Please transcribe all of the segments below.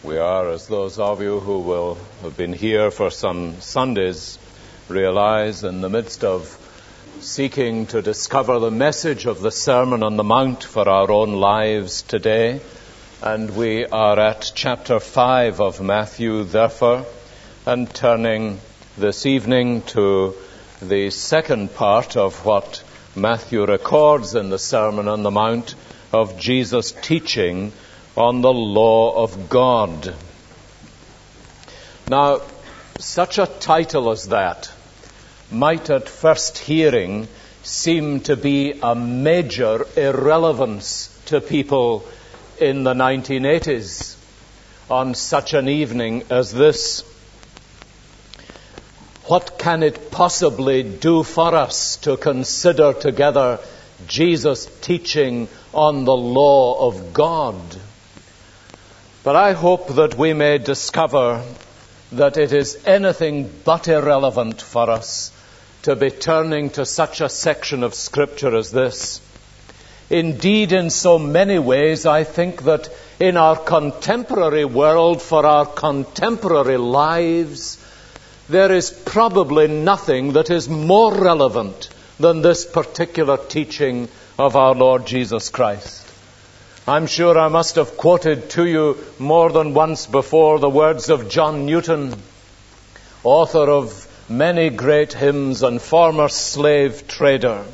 We are, as those of you who will have been here for some Sundays realize, in the midst of seeking to discover the message of the Sermon on the Mount for our own lives today. And we are at chapter 5 of Matthew, therefore, and turning this evening to the second part of what Matthew records in the Sermon on the Mount of Jesus' teaching on the law of God. Now, such a title as that might at first hearing seem to be a major irrelevance to people in the 1980s on such an evening as this. What can it possibly do for us to consider together Jesus' teaching on the law of God? But I hope that we may discover that it is anything but irrelevant for us to be turning to such a section of Scripture as this. Indeed, in so many ways, I think that in our contemporary world, for our contemporary lives, there is probably nothing that is more relevant than this particular teaching of our Lord Jesus Christ. I'm sure I must have quoted to you more than once before the words of John Newton, author of many great hymns and former slave trader.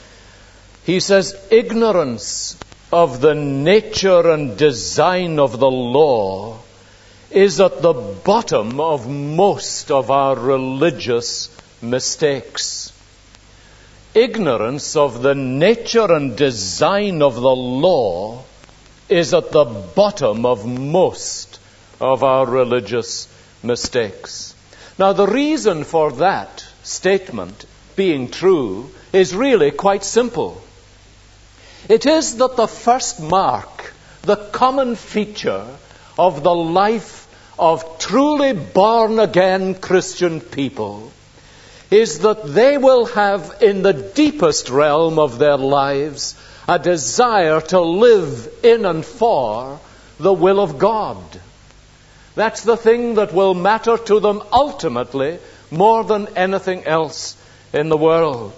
He says, "Ignorance of the nature and design of the law is at the bottom of most of our religious mistakes." Ignorance of the nature and design of the law is at the bottom of most of our religious mistakes. Now, the reason for that statement being true is really quite simple. It is that the first mark, the common feature of the life of truly born-again Christian people is that they will have in the deepest realm of their lives a desire to live in and for the will of God. That's the thing that will matter to them ultimately more than anything else in the world.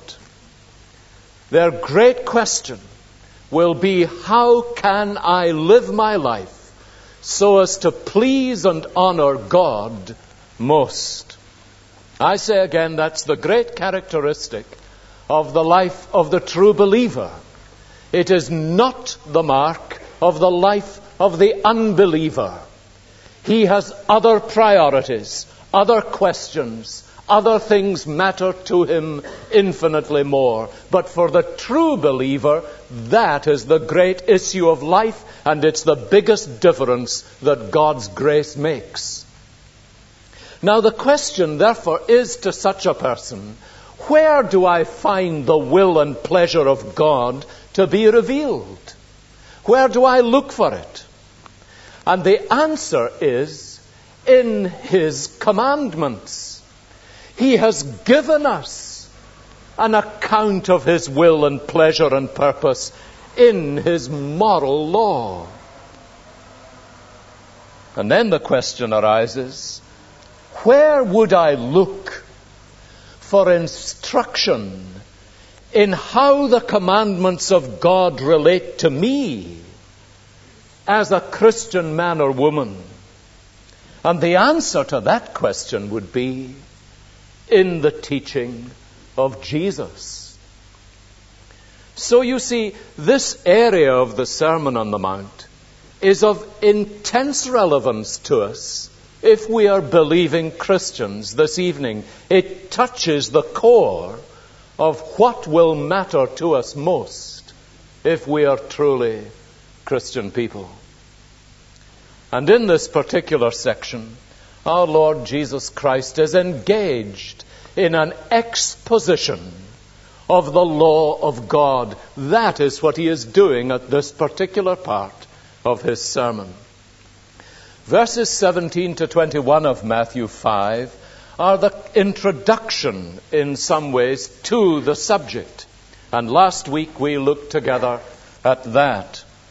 Their great question will be, how can I live my life so as to please and honor God most? I say again, that's the great characteristic of the life of the true believer. It is not the mark of the life of the unbeliever. He has other priorities, other questions, other things matter to him infinitely more. But for the true believer, that is the great issue of life, and it's the biggest difference that God's grace makes. Now, the question, therefore, is to such a person, where do I find the will and pleasure of God to be revealed? Where do I look for it? And the answer is in His commandments. He has given us an account of His will and pleasure and purpose in His moral law. And then the question arises, where would I look for instruction in how the commandments of God relate to me as a Christian man or woman? And the answer to that question would be in the teaching of Jesus. So you see, this area of the Sermon on the Mount is of intense relevance to us if we are believing Christians this evening. It touches the core of what will matter to us most if we are truly Christian people. And in this particular section, our Lord Jesus Christ is engaged in an exposition of the law of God. That is what He is doing at this particular part of His sermon. Verses 17 to 21 of Matthew 5 are the introduction, in some ways, to the subject. And last week we looked together at that.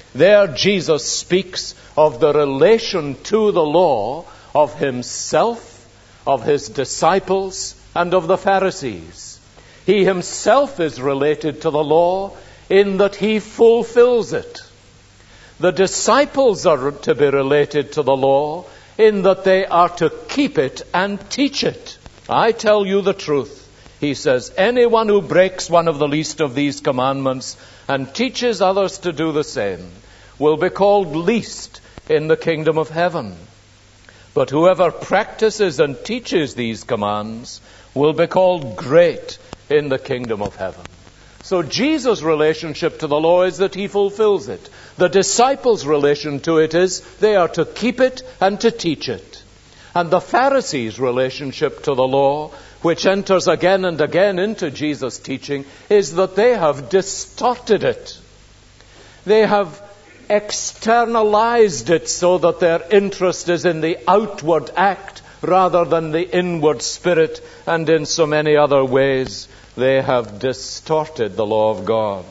There Jesus speaks of the relation to the law of himself, of his disciples, and of the Pharisees. He himself is related to the law in that he fulfills it. The disciples are to be related to the law in that they are to keep it and teach it. I tell you the truth, he says, anyone who breaks one of the least of these commandments and teaches others to do the same will be called least in the kingdom of heaven. But whoever practices and teaches these commands will be called great in the kingdom of heaven. So Jesus' relationship to the law is that he fulfills it. The disciples' relation to it is they are to keep it and to teach it. And the Pharisees' relationship to the law, which enters again and again into Jesus' teaching, is that they have distorted it. They have externalized it so that their interest is in the outward act rather than the inward spirit, and in so many other ways they have distorted the law of God.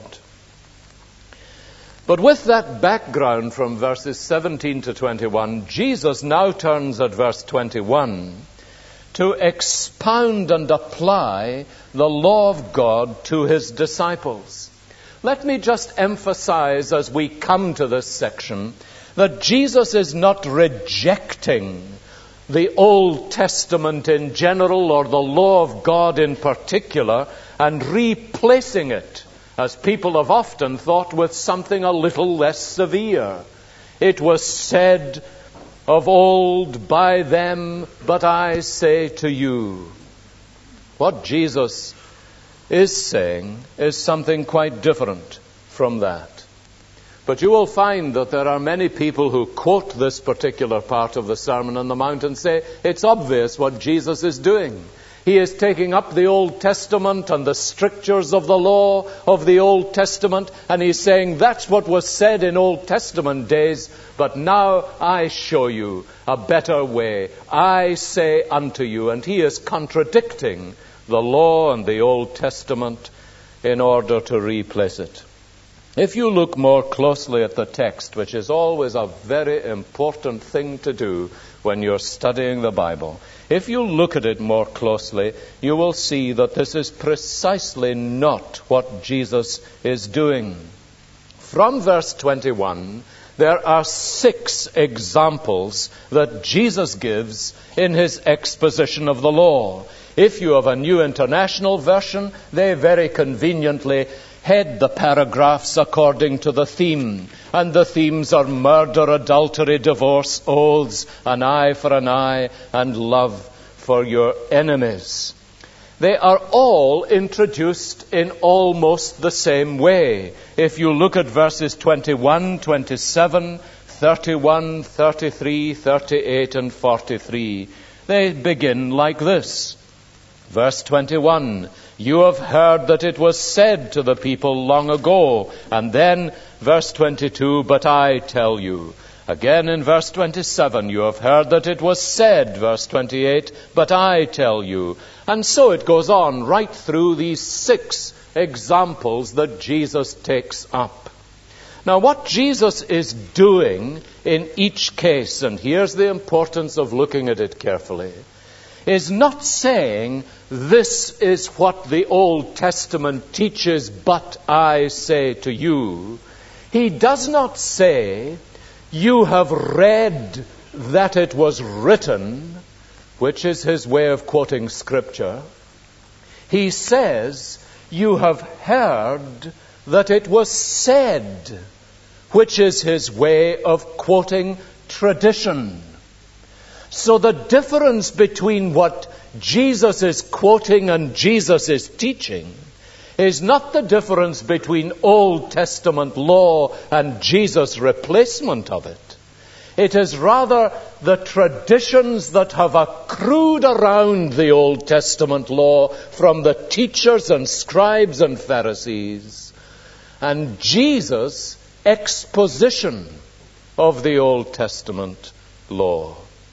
But with that background from verses 17 to 21, Jesus now turns at verse 21 to expound and apply the law of God to his disciples. Let me just emphasize as we come to this section that Jesus is not rejecting the Old Testament in general or the law of God in particular and replacing it, as people have often thought, with something a little less severe. It was said of old by them, but I say to you. What Jesus is saying is something quite different from that. But you will find that there are many people who quote this particular part of the Sermon on the Mount and say, it's obvious what Jesus is doing. He is taking up the Old Testament and the strictures of the law of the Old Testament, and he's saying that's what was said in Old Testament days, but now I show you a better way. I say unto you, and he is contradicting the law and the Old Testament in order to replace it. If you look more closely at the text, which is always a very important thing to do when you're studying the Bible, if you look at it more closely, you will see that this is precisely not what Jesus is doing. From verse 21, there are 6 examples that Jesus gives in his exposition of the law. If you have a New International Version, they very conveniently head the paragraphs according to the theme. And the themes are murder, adultery, divorce, oaths, an eye for an eye, and love for your enemies. They are all introduced in almost the same way. If you look at verses 21, 27, 31, 33, 38, and 43, they begin like this. Verse 21, you have heard that it was said to the people long ago. And then verse 22, but I tell you. Again in verse 27, you have heard that it was said. Verse 28, but I tell you. And so it goes on right through these 6 examples that Jesus takes up. Now what Jesus is doing in each case, and here's the importance of looking at it carefully, is not saying, this is what the Old Testament teaches, but I say to you. He does not say, you have read that it was written, which is his way of quoting Scripture. He says, you have heard that it was said, which is his way of quoting tradition. So the difference between what Jesus is quoting and Jesus is teaching is not the difference between Old Testament law and Jesus' replacement of it. It is rather the traditions that have accrued around the Old Testament law from the teachers and scribes and Pharisees, and Jesus' exposition of the Old Testament law.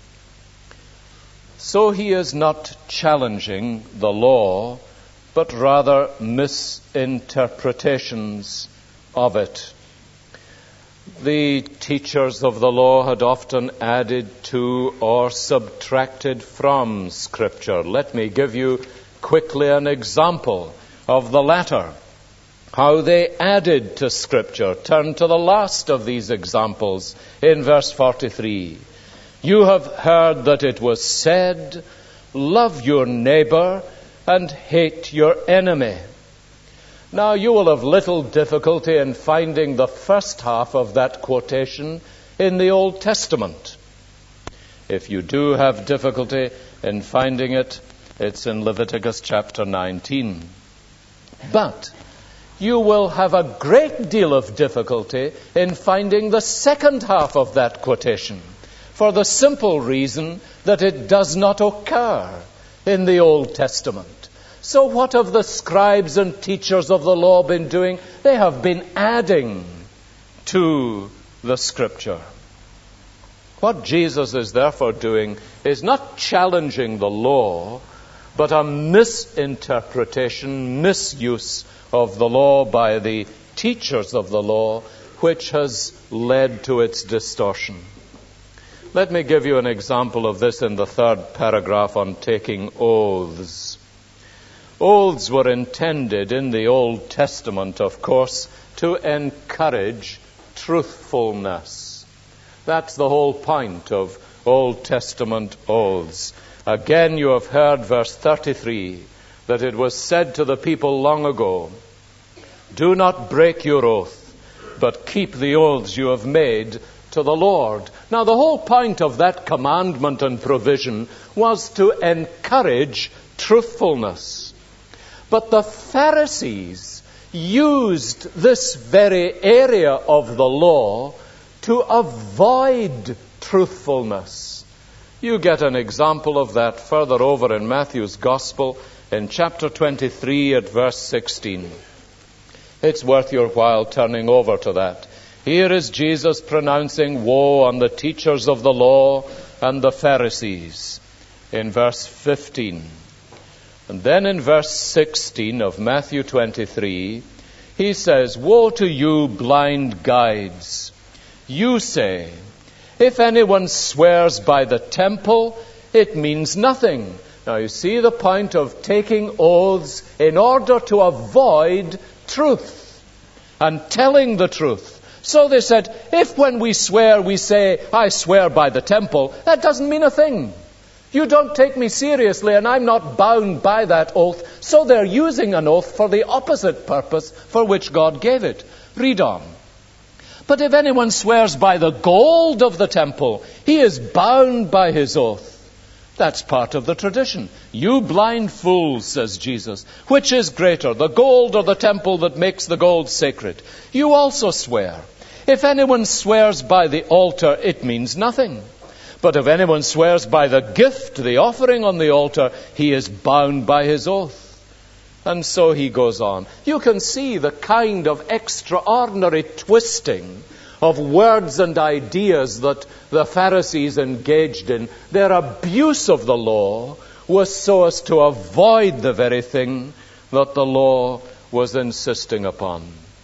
So he is not challenging the law, but rather misinterpretations of it. The teachers of the law had often added to or subtracted from Scripture. Let me give you quickly an example of the latter, how they added to Scripture. Turn to the last of these examples in verse 43. You have heard that it was said, love your neighbor and hate your enemy. Now, you will have little difficulty in finding the first half of that quotation in the Old Testament. If you do have difficulty in finding it, it's in Leviticus chapter 19. But you will have a great deal of difficulty in finding the second half of that quotation, for the simple reason that it does not occur in the Old Testament. So what have the scribes and teachers of the law been doing? They have been adding to the Scripture. What Jesus is therefore doing is not challenging the law, but a misinterpretation, misuse of the law by the teachers of the law, which has led to its distortion. Let me give you an example of this in the third paragraph on taking oaths. Oaths were intended in the Old Testament, of course, to encourage truthfulness. That's the whole point of Old Testament oaths. Again, you have heard, verse 33, that it was said to the people long ago, do not break your oath, but keep the oaths you have made to the Lord. Now, the whole point of that commandment and provision was to encourage truthfulness. But the Pharisees used this very area of the law to avoid truthfulness. You get an example of that further over in Matthew's Gospel in chapter 23 at verse 16. It's worth your while turning over to that. Here is Jesus pronouncing woe on the teachers of the law and the Pharisees in verse 15. And then in verse 16 of Matthew 23, he says, woe to you, blind guides! You say, if anyone swears by the temple, it means nothing. Now you see the point of taking oaths in order to avoid truth and telling the truth. So they said, if when we swear we say, I swear by the temple, that doesn't mean a thing. You don't take me seriously and I'm not bound by that oath. So they're using an oath for the opposite purpose for which God gave it. Read on. But if anyone swears by the gold of the temple, he is bound by his oath. That's part of the tradition. You blind fools, says Jesus, which is greater, the gold or the temple that makes the gold sacred? You also swear. If anyone swears by the altar, it means nothing. But if anyone swears by the gift, the offering on the altar, he is bound by his oath. And so he goes on. You can see the kind of extraordinary twisting of words and ideas that the Pharisees engaged in. Their abuse of the law was so as to avoid the very thing that the law was insisting upon.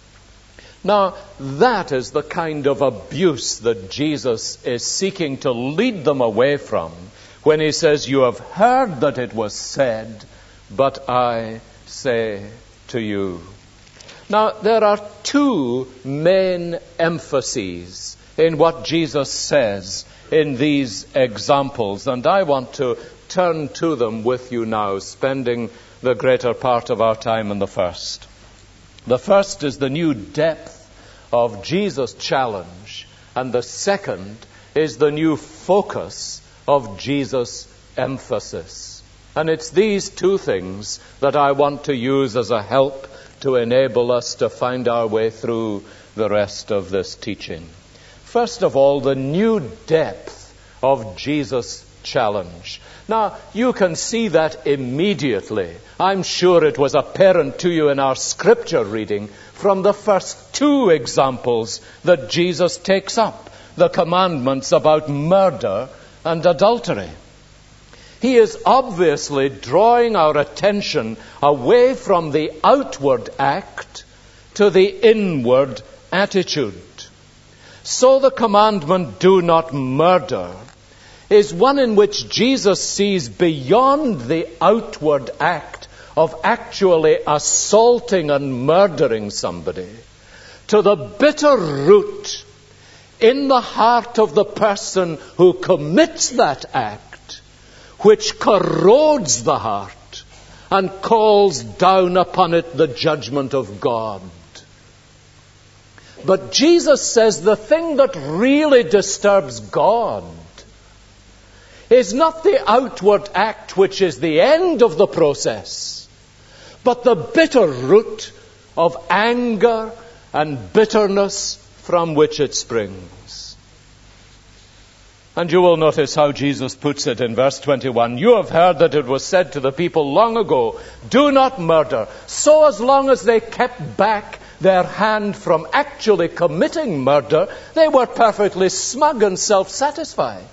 Now, that is the kind of abuse that Jesus is seeking to lead them away from when he says, you have heard that it was said, but I say to you. Now, there are two main emphases in what Jesus says in these examples, and I want to turn to them with you now, spending the greater part of our time in the first. The first is the new depth of Jesus' challenge, and the second is the new focus of Jesus' emphasis. And it's these two things that I want to use as a help to enable us to find our way through the rest of this teaching. First of all, the new depth of Jesus' challenge. Now, you can see that immediately. I'm sure it was apparent to you in our scripture reading from the first two examples that Jesus takes up, the commandments about murder and adultery. He is obviously drawing our attention away from the outward act to the inward attitude. So the commandment, do not murder, is one in which Jesus sees beyond the outward act of actually assaulting and murdering somebody to the bitter root in the heart of the person who commits that act, which corrodes the heart and calls down upon it the judgment of God. But Jesus says the thing that really disturbs God is not the outward act which is the end of the process, but the bitter root of anger and bitterness from which it springs. And you will notice how Jesus puts it in verse 21. You have heard that it was said to the people long ago, do not murder. So as long as they kept back their hand from actually committing murder, they were perfectly smug and self-satisfied.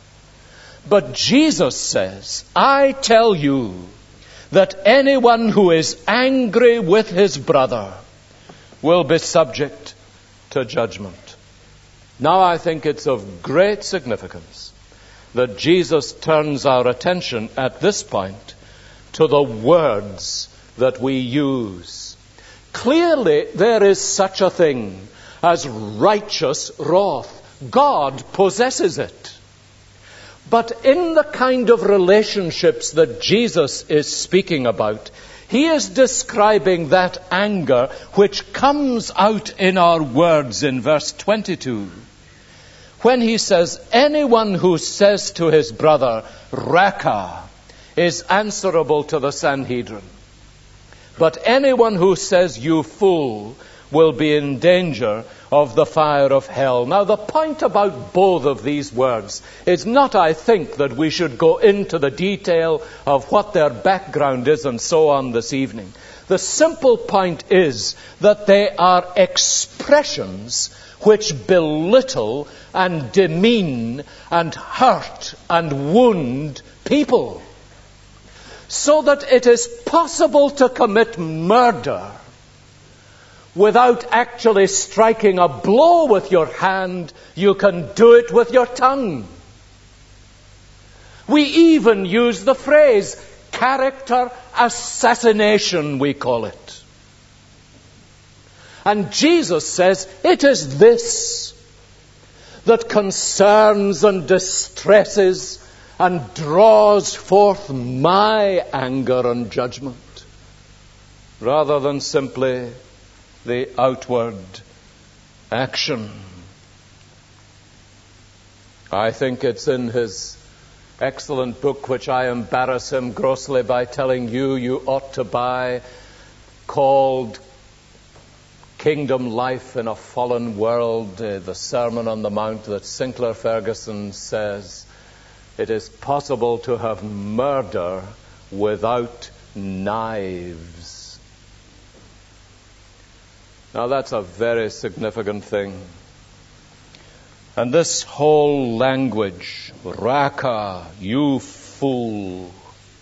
But Jesus says, I tell you that anyone who is angry with his brother will be subject to judgment. Now I think it's of great significance that Jesus turns our attention at this point to the words that we use. Clearly, there is such a thing as righteous wrath. God possesses it. But in the kind of relationships that Jesus is speaking about, he is describing that anger which comes out in our words in verse 22. When he says, anyone who says to his brother, Raka, is answerable to the Sanhedrin. But anyone who says, you fool, will be in danger of the fire of hell. Now, the point about both of these words is not, I think, that we should go into the detail of what their background is and so on this evening. The simple point is that they are expressions which belittle and demean and hurt and wound people, so that it is possible to commit murder without actually striking a blow with your hand. You can do it with your tongue. We even use the phrase character assassination, we call it. And Jesus says it is this that concerns and distresses and draws forth my anger and judgment, rather than simply the outward action. I think it's in his excellent book, which I embarrass him grossly by telling you ought to buy, called Kingdom Life in a Fallen World, the Sermon on the Mount, that Sinclair Ferguson says it is possible to have murder without knives. Now that's a very significant thing. And this whole language, Raka, you fool,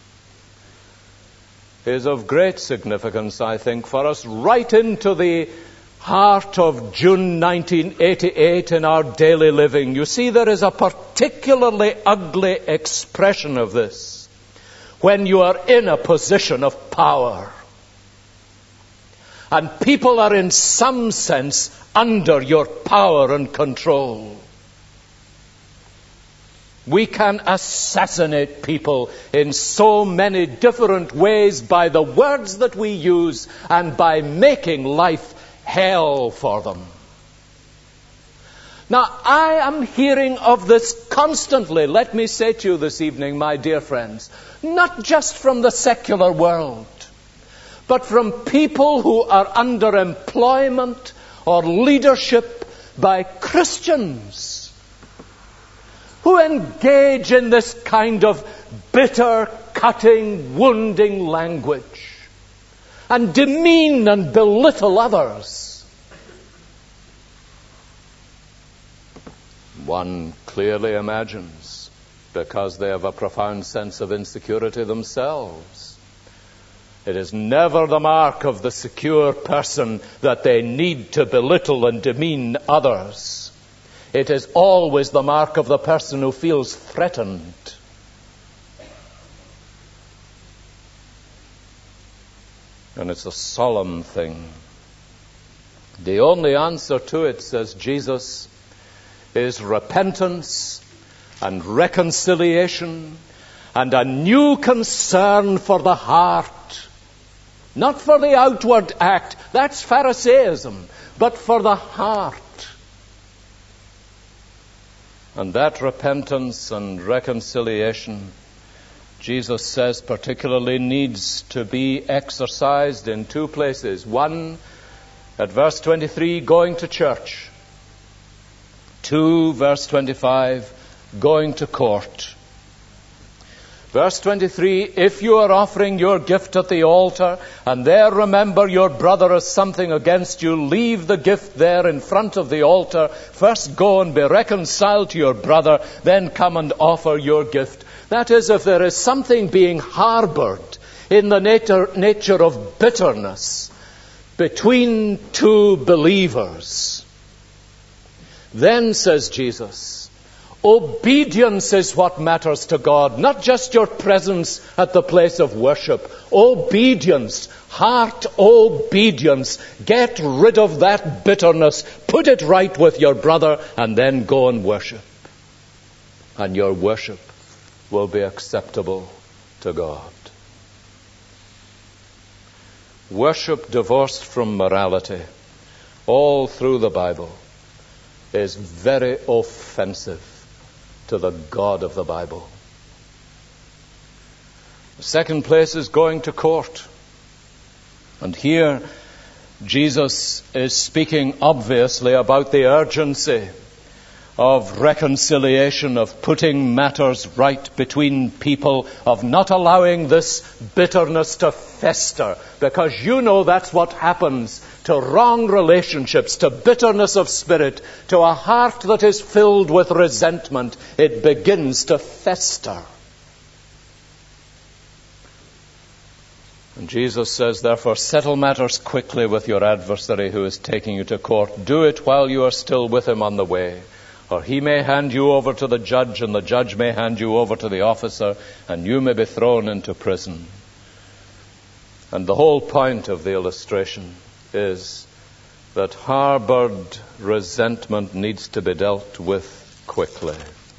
is of great significance, I think, for us right into the heart of June 1988 in our daily living. You see, there is a particularly ugly expression of this when you are in a position of power and people are in some sense under your power and control. We can assassinate people in so many different ways by the words that we use and by making life hell for them. Now, I am hearing of this constantly, let me say to you this evening, my dear friends, not just from the secular world, but from people who are under employment or leadership by Christians who engage in this kind of bitter, cutting, wounding language and demean and belittle others. One clearly imagines, because they have a profound sense of insecurity themselves, it is never the mark of the secure person that they need to belittle and demean others. It is always the mark of the person who feels threatened. And it's a solemn thing. The only answer to it, says Jesus, is repentance and reconciliation and a new concern for the heart. Not for the outward act, that's Pharisaism, but for the heart. And that repentance and reconciliation, Jesus says, particularly needs to be exercised in two places. One, at verse 23, going to church. 2, verse 25, going to court. Verse 23, if you are offering your gift at the altar and there remember your brother has something against you, leave the gift there in front of the altar. First go and be reconciled to your brother, then come and offer your gift. That is, if there is something being harbored in the nature of bitterness between two believers, then, says Jesus, obedience is what matters to God, not just your presence at the place of worship. Obedience, heart obedience. Get rid of that bitterness, put it right with your brother, and then go and worship. And your worship will be acceptable to God. Worship divorced from morality, all through the Bible, is very offensive to the God of the Bible. The second place is going to court. And here Jesus is speaking obviously about the urgency of reconciliation, of putting matters right between people, of not allowing this bitterness to fester, because you know that's what happens to wrong relationships, to bitterness of spirit, to a heart that is filled with resentment. It begins to fester. And Jesus says, therefore, settle matters quickly with your adversary who is taking you to court. Do it while you are still with him on the way. Or he may hand you over to the judge, and the judge may hand you over to the officer, and you may be thrown into prison. And the whole point of the illustration is that harbored resentment needs to be dealt with quickly.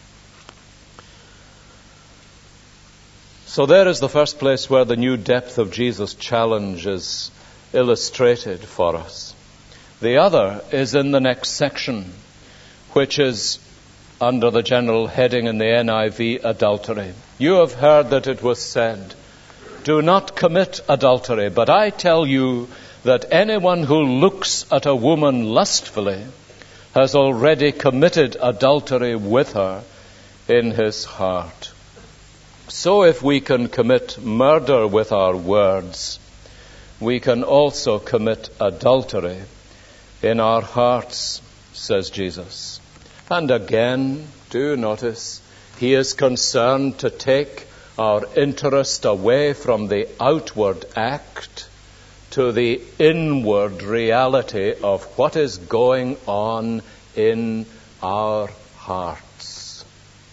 So there is the first place where the new depth of Jesus' challenge is illustrated for us. The other is in the next section, which is under the general heading in the NIV, adultery. You have heard that it was said, do not commit adultery, but I tell you that anyone who looks at a woman lustfully has already committed adultery with her in his heart. So if we can commit murder with our words, we can also commit adultery in our hearts, says Jesus. And again, do notice, he is concerned to take our interest away from the outward act to the inward reality of what is going on in our hearts.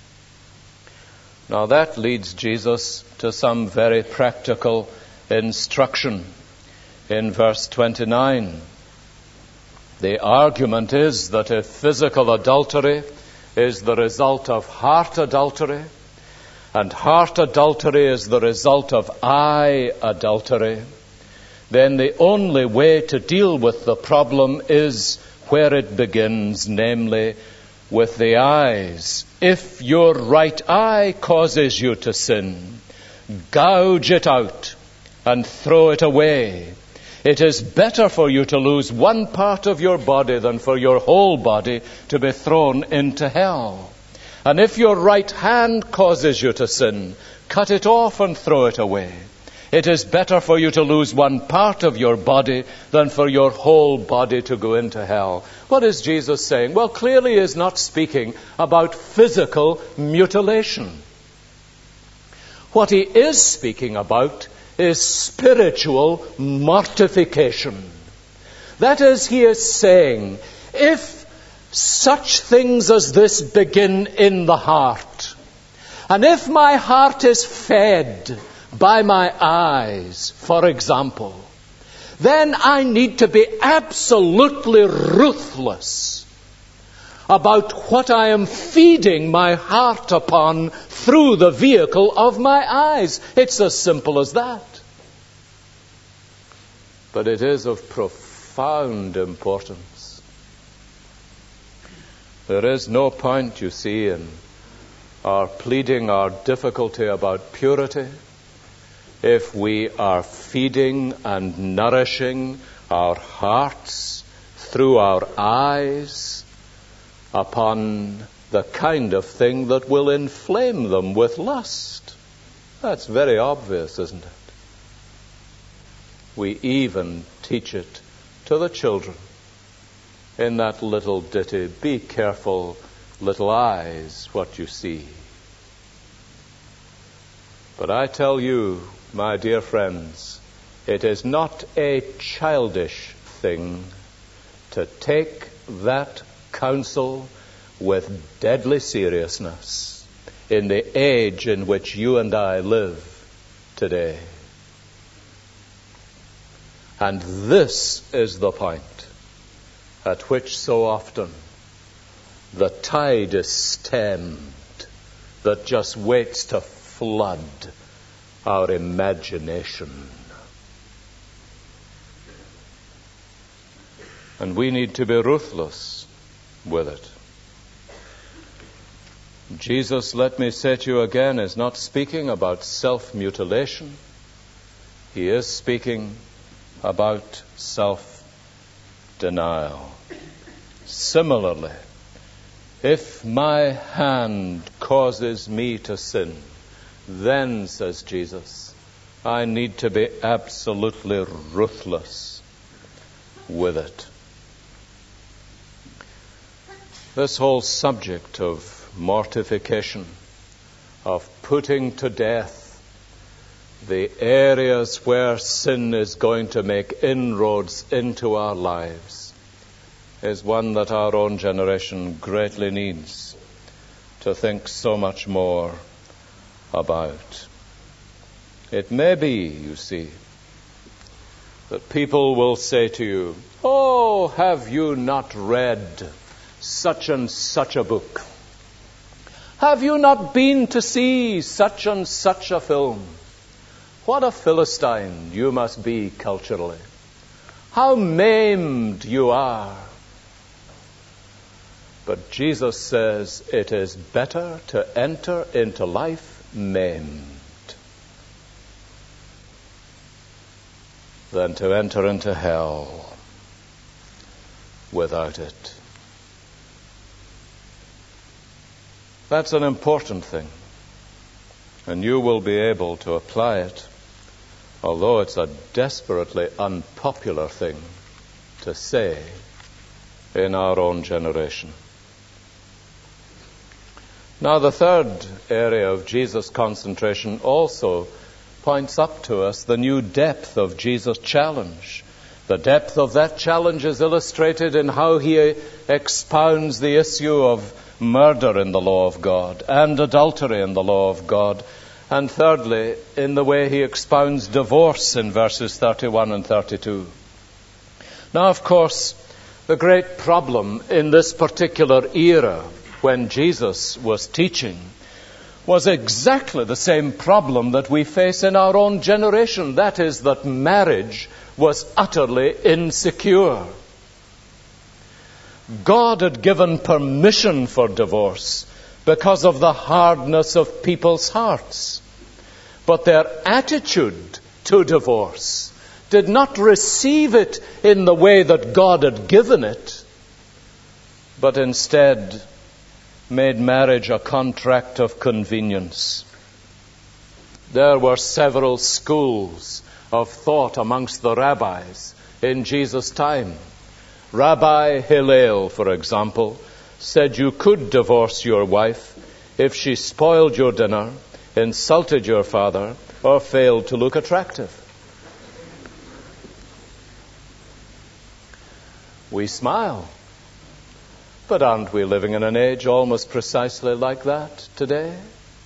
Now that leads Jesus to some very practical instruction in verse 29. The argument is that if physical adultery is the result of heart adultery, and heart adultery is the result of eye adultery, then the only way to deal with the problem is where it begins, namely with the eyes. If your right eye causes you to sin, gouge it out and throw it away. It is better for you to lose one part of your body than for your whole body to be thrown into hell. And if your right hand causes you to sin, cut it off and throw it away. It is better for you to lose one part of your body than for your whole body to go into hell. What is Jesus saying? Well, clearly he is not speaking about physical mutilation. What he is speaking about is spiritual mortification. That is, he is saying, if Such things as this begin in the heart. And if my heart is fed by my eyes, for example, then I need to be absolutely ruthless about what I am feeding my heart upon through the vehicle of my eyes. It's as simple as that. But it is of profound importance. There is no point, you see, in our pleading our difficulty about purity if we are feeding and nourishing our hearts through our eyes upon the kind of thing that will inflame them with lust. That's very obvious, isn't it? We even teach it to the children in that little ditty, "Be careful, little eyes, what you see." But I tell you, my dear friends, it is not a childish thing to take that counsel with deadly seriousness in the age in which you and I live today. And this is the point at which so often the tide is stemmed that just waits to flood our imagination. And we need to be ruthless with it. Jesus, let me say to you again, is not speaking about self-mutilation. He is speaking about self-denial. Similarly, if my hand causes me to sin, then, says Jesus, I need to be absolutely ruthless with it. This whole subject of mortification, of putting to death the areas where sin is going to make inroads into our lives, is one that our own generation greatly needs to think so much more about. It may be, you see, that people will say to you, "Oh, have you not read such and such a book? Have you not been to see such and such a film? What a Philistine you must be culturally. How maimed you are." But Jesus says it is better to enter into life maimed than to enter into hell without it. That's an important thing, and you will be able to apply it, although it's a desperately unpopular thing to say in our own generation. Now, the third area of Jesus' concentration also points up to us the new depth of Jesus' challenge. The depth of that challenge is illustrated in how he expounds the issue of murder in the law of God and adultery in the law of God. And thirdly, in the way he expounds divorce in verses 31 and 32. Now, of course, the great problem in this particular era when Jesus was teaching was exactly the same problem that we face in our own generation. That is, that marriage was utterly insecure. God had given permission for divorce because of the hardness of people's hearts. But their attitude to divorce did not receive it in the way that God had given it, but instead made marriage a contract of convenience. There were several schools of thought amongst the rabbis in Jesus' time. Rabbi Hillel, for example, said you could divorce your wife if she spoiled your dinner, insulted your father, or failed to look attractive. We smile But aren't we living in an age almost precisely like that today?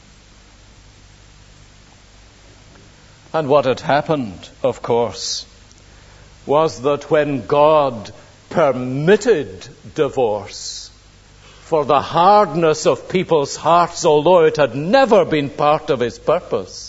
And what had happened, of course, was that when God permitted divorce, for the hardness of people's hearts, although it had never been part of His purpose,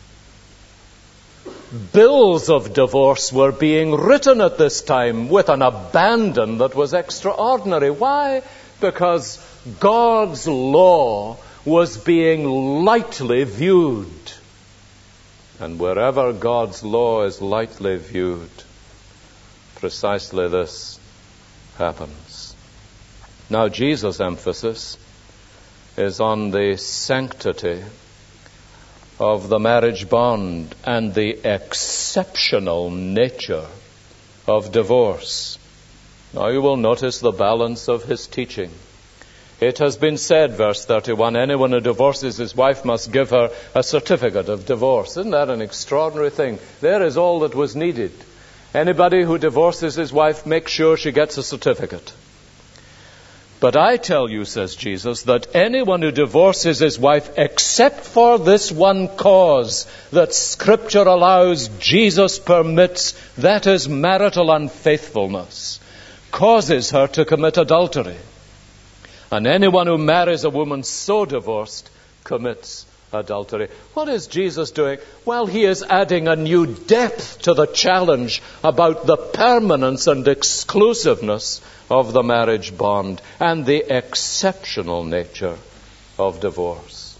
bills of divorce were being written at this time with an abandon that was extraordinary. Why? Because God's law was being lightly viewed. And wherever God's law is lightly viewed, precisely this happens. Now, Jesus' emphasis is on the sanctity of the marriage bond and the exceptional nature of divorce. Now you will notice the balance of his teaching. It has been said, verse 31, anyone who divorces his wife must give her a certificate of divorce. Isn't that an extraordinary thing? There is all that was needed. Anybody who divorces his wife, make sure she gets a certificate. But I tell you, says Jesus, that anyone who divorces his wife except for this one cause that Scripture allows, Jesus permits, that is marital unfaithfulness, causes her to commit adultery. And anyone who marries a woman so divorced commits adultery. What is Jesus doing? Well, he is adding a new depth to the challenge about the permanence and exclusiveness of the marriage bond and the exceptional nature of divorce.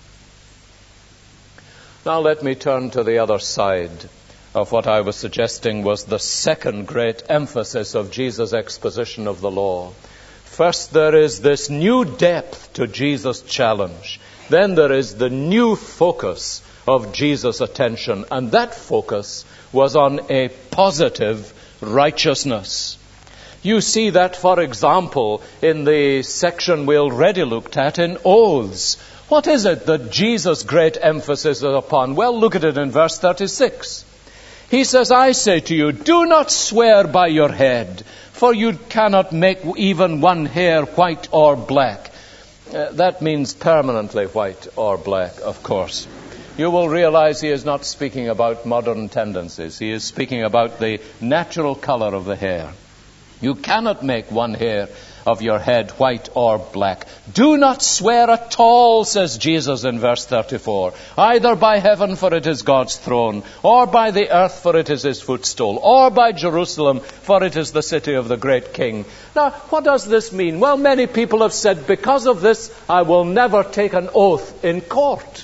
Now let me turn to the other side of what I was suggesting was the second great emphasis of Jesus' exposition of the law. First, there is this new depth to Jesus' challenge. Then there is the new focus of Jesus' attention, and that focus was on a positive righteousness. You see that, for example, in the section we already looked at in oaths. What is it that Jesus' great emphasis is upon? Well, look at it in verse 36. He says, I say to you, do not swear by your head, for you cannot make even one hair white or black. That means permanently white or black, of course. You will realize he is not speaking about modern tendencies. He is speaking about the natural color of the hair. You cannot make one hair of your head white or black. Do not swear at all, says Jesus in verse 34, either by heaven, for it is God's throne, or by the earth, for it is his footstool, or by Jerusalem, for it is the city of the great king. Now, what does this mean? Well, many people have said, because of this, I will never take an oath in court.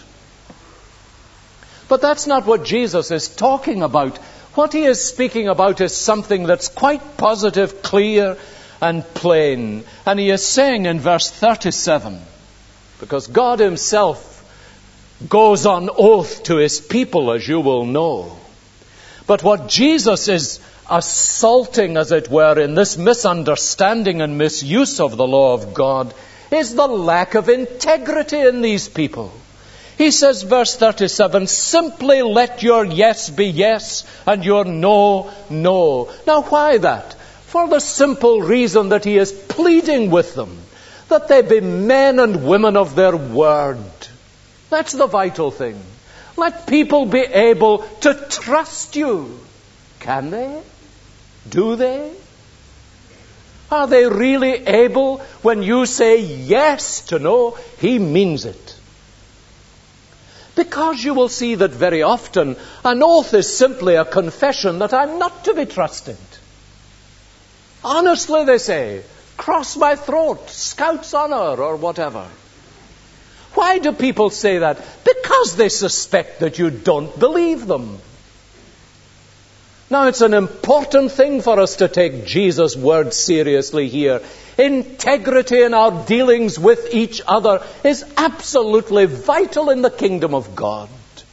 But that's not what Jesus is talking about. What he is speaking about is something that's quite positive, clear, and plain. And he is saying in verse 37, because God himself goes on oath to his people, as you will know. But what Jesus is assaulting, as it were, in this misunderstanding and misuse of the law of God is the lack of integrity in these people. He says, verse 37, simply let your yes be yes and your no, no. Now, why that? For the simple reason that he is pleading with them, that they be men and women of their word. That's the vital thing. Let people be able to trust you. Can they? Do they? Are they really able, when you say yes, to know he means it? Because you will see that very often an oath is simply a confession that I'm not to be trusted. Honestly, they say, cross my throat, Scout's honor, or whatever. Why do people say that? Because they suspect that you don't believe them. Now, it's an important thing for us to take Jesus' word seriously here. Integrity in our dealings with each other is absolutely vital in the kingdom of God.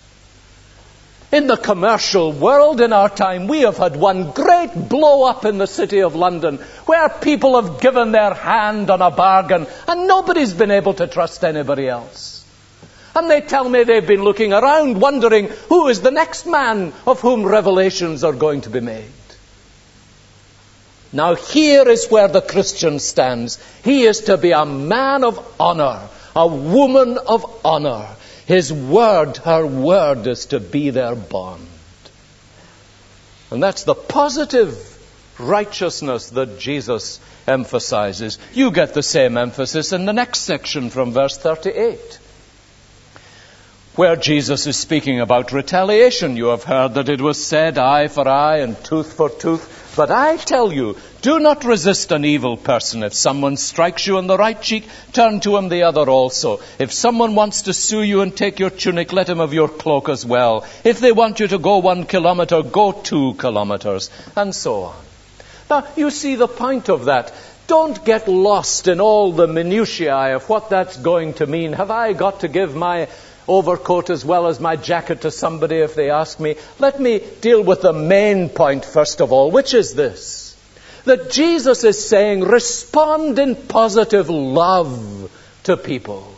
In the commercial world in our time, we have had one great blow-up in the city of London where people have given their hand on a bargain and nobody's been able to trust anybody else. And they tell me they've been looking around wondering who is the next man of whom revelations are going to be made. Now here is where the Christian stands. He is to be a man of honor, a woman of honor. His word, her word, is to be their bond. And that's the positive righteousness that Jesus emphasizes. You get the same emphasis in the next section from verse 38, where Jesus is speaking about retaliation. You have heard that it was said, eye for eye and tooth for tooth. But I tell you, do not resist an evil person. If someone strikes you on the right cheek, turn to him the other also. If someone wants to sue you and take your tunic, let him have your cloak as well. If they want you to go 1 kilometer, go 2 kilometers, and so on. Now, you see the point of that. Don't get lost in all the minutiae of what that's going to mean. Have I got to give my overcoat as well as my jacket to somebody if they ask me? Let me deal with the main point first of all, which is this: that Jesus is saying, respond in positive love to people.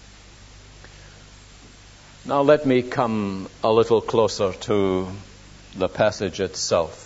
Now let me come a little closer to the passage itself.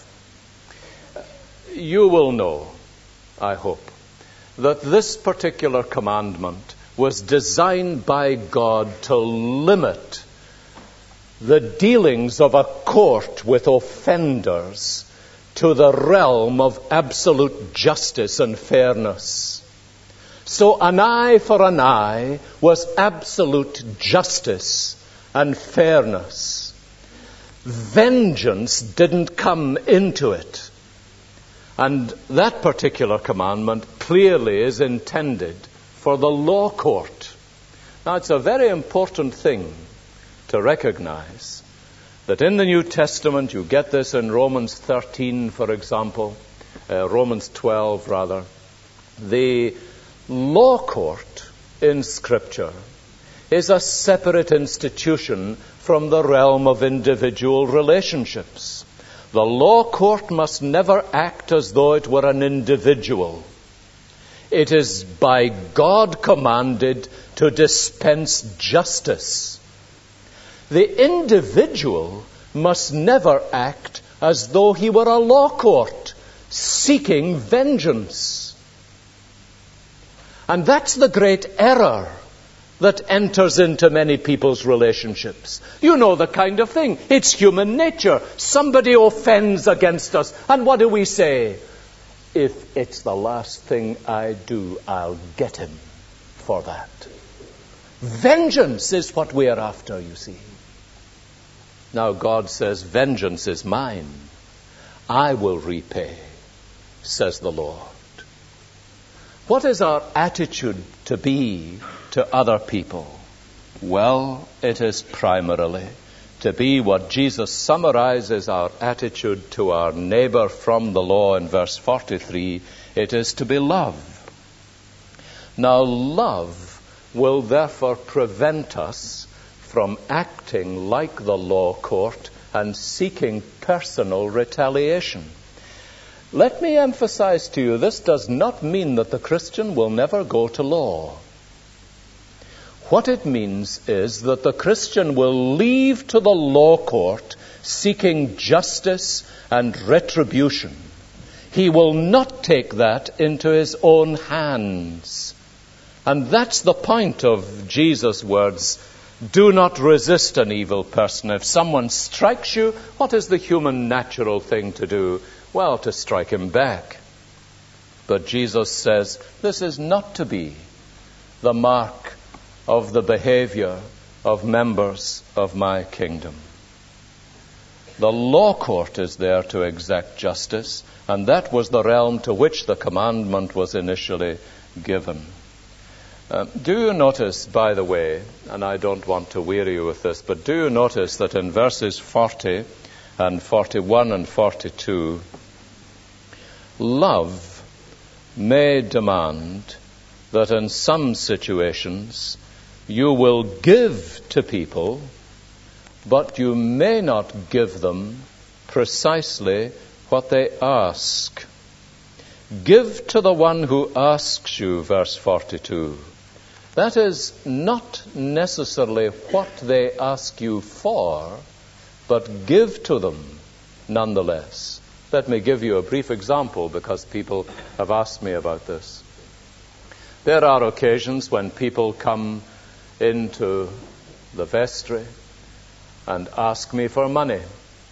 You will know, I hope, that this particular commandment was designed by God to limit the dealings of a court with offenders to the realm of absolute justice and fairness. So an eye for an eye was absolute justice and fairness. Vengeance didn't come into it. And that particular commandment clearly is intended for the law court. Now, it's a very important thing to recognize that in the New Testament, you get this in Romans 13, for example, Romans 12, rather. The law court in Scripture is a separate institution from the realm of individual relationships. The law court must never act as though it were an individual. It is by God commanded to dispense justice. The individual must never act as though he were a law court, seeking vengeance. And that's the great error that enters into many people's relationships. You know the kind of thing. It's human nature. Somebody offends against us, and what do we say? If it's the last thing I do, I'll get him for that. Vengeance is what we are after, you see. Now God says, vengeance is mine. I will repay, says the Lord. What is our attitude to be to other people? Well, it is primarily to be what Jesus summarizes our attitude to our neighbor from the law in verse 43. It is to be love. Now, love will therefore prevent us from acting like the law court and seeking personal retaliation. Let me emphasize to you, this does not mean that the Christian will never go to law. What it means is that the Christian will leave to the law court seeking justice and retribution. He will not take that into his own hands. And that's the point of Jesus' words. Do not resist an evil person. If someone strikes you, what is the human natural thing to do? Well, to strike him back. But Jesus says this is not to be the mark of the behavior of members of my kingdom. The law court is there to exact justice, and that was the realm to which the commandment was initially given. Do you notice, by the way, and I don't want to weary you with this, but do you notice that in verses 40 and 41 and 42, love may demand that in some situations you will give to people, but you may not give them precisely what they ask. Give to the one who asks you, verse 42. That is not necessarily what they ask you for, but give to them nonetheless. Let me give you a brief example, because people have asked me about this. There are occasions when people come into the vestry and ask me for money.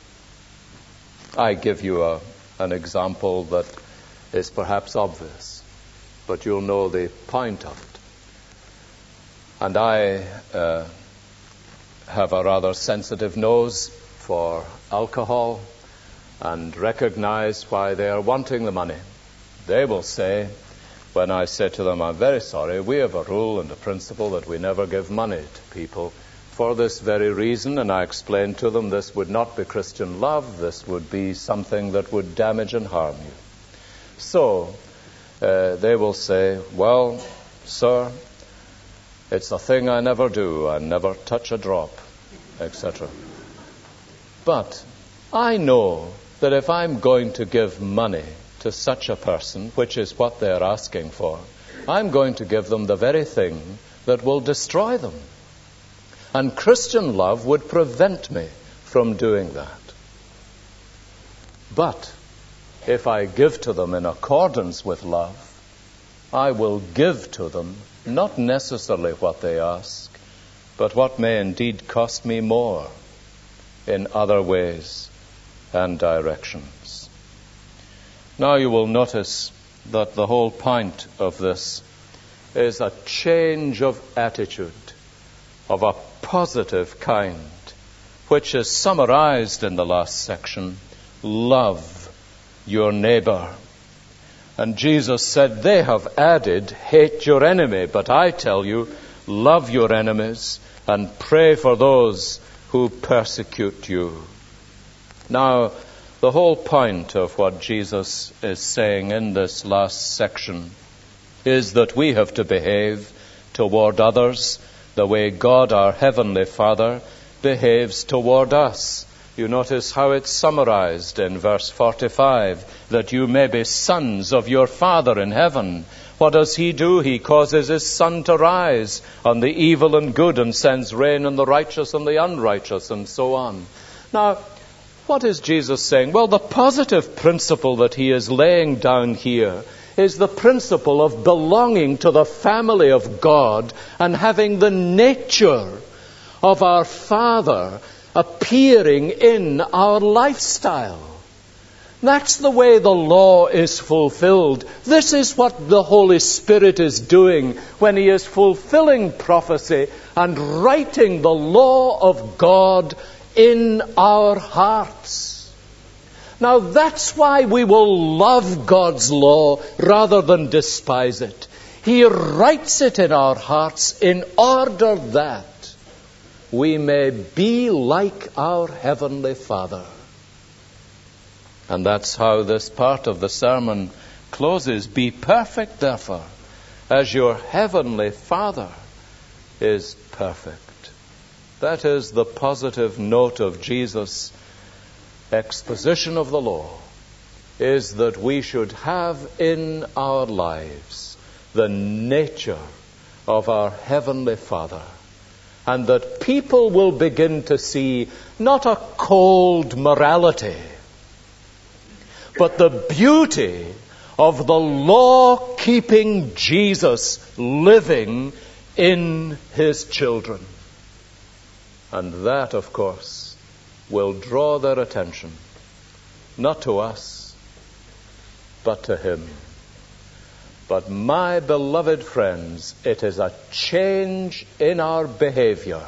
I give you an example that is perhaps obvious, but you'll know the point of it. And I have a rather sensitive nose for alcohol and recognize why they are wanting the money. They will say, when I say to them, I'm very sorry, we have a rule and a principle that we never give money to people for this very reason, and I explain to them this would not be Christian love, this would be something that would damage and harm you. So they will say, well, sir, it's a thing I never do, I never touch a drop, etc. But I know that if I'm going to give money to such a person, which is what they're asking for, I'm going to give them the very thing that will destroy them. And Christian love would prevent me from doing that. But if I give to them in accordance with love, I will give to them not necessarily what they ask, but what may indeed cost me more in other ways and directions. Now you will notice that the whole point of this is a change of attitude of a positive kind, which is summarized in the last section: love your neighbor. And Jesus said, they have added, hate your enemy, but I tell you, love your enemies and pray for those who persecute you. Now, the whole point of what Jesus is saying in this last section is that we have to behave toward others the way God, our Heavenly Father, behaves toward us. You notice how it's summarized in verse 45, that you may be sons of your Father in heaven. What does He do? He causes His sun to rise on the evil and good, and sends rain on the righteous and the unrighteous, and so on. Now, what is Jesus saying? Well, the positive principle that He is laying down here is the principle of belonging to the family of God and having the nature of our Father appearing in our lifestyle. That's the way the law is fulfilled. This is what the Holy Spirit is doing when He is fulfilling prophecy and writing the law of God in our hearts. Now that's why we will love God's law rather than despise it. He writes it in our hearts in order that we may be like our Heavenly Father. And that's how this part of the sermon closes. Be perfect, therefore, as your Heavenly Father is perfect. That is the positive note of Jesus' exposition of the law, is that we should have in our lives the nature of our Heavenly Father, and that people will begin to see not a cold morality, but the beauty of the law-keeping Jesus living in His children. And that, of course, will draw their attention, not to us, but to Him. But my beloved friends, it is a change in our behavior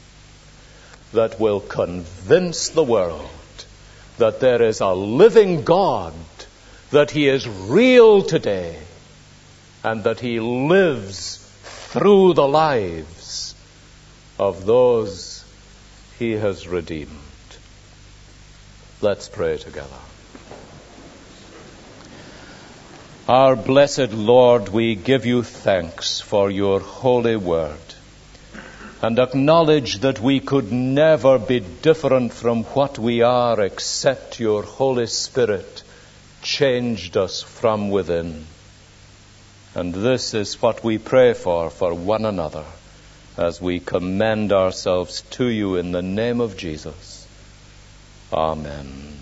that will convince the world that there is a living God, that He is real today, and that He lives through the lives of those He has redeemed. Let's pray together. Our blessed Lord, we give You thanks for Your holy word, and acknowledge that we could never be different from what we are except Your Holy Spirit changed us from within. And this is what we pray for one another, as we commend ourselves to You in the name of Jesus. Amen.